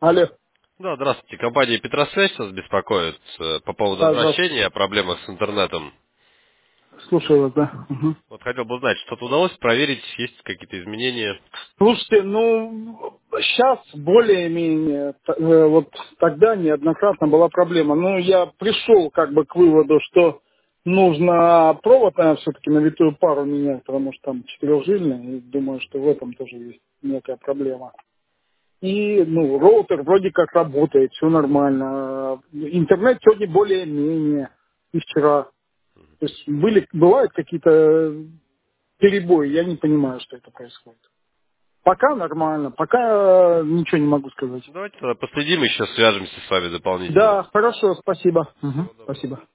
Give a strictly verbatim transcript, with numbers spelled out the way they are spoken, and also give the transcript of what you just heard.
Алло. Да, здравствуйте. Компания Петросвязь вас беспокоит э, по поводу Да, здравствуйте. обращения о проблемах с интернетом. Слушаю вас, да. Мгм. Вот хотел бы узнать, что-то удалось проверить, есть какие-то изменения? Слушайте, ну, сейчас более-менее, т- э, вот тогда неоднократно была проблема. Ну, я пришел как бы к выводу, что нужно провод, наверное, все-таки на витую пару менять, потому что там четырехжильный, и думаю, что в этом тоже есть некая проблема. И, ну, роутер вроде как работает, все нормально. Интернет сегодня более-менее и вчера. То есть были, бывают какие-то перебои, я не понимаю, что это происходит. Пока нормально, пока э, ничего не могу сказать. Давайте тогда последим, еще свяжемся с вами дополнительно. Да, хорошо, спасибо. Мгм, Всего доброго. спасибо.